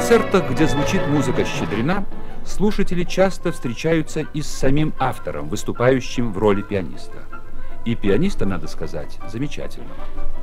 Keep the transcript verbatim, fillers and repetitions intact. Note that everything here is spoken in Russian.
концертах, где звучит музыка Щедрина, слушатели часто встречаются и с самим автором, выступающим в роли пианиста. И пианиста, надо сказать, замечательного.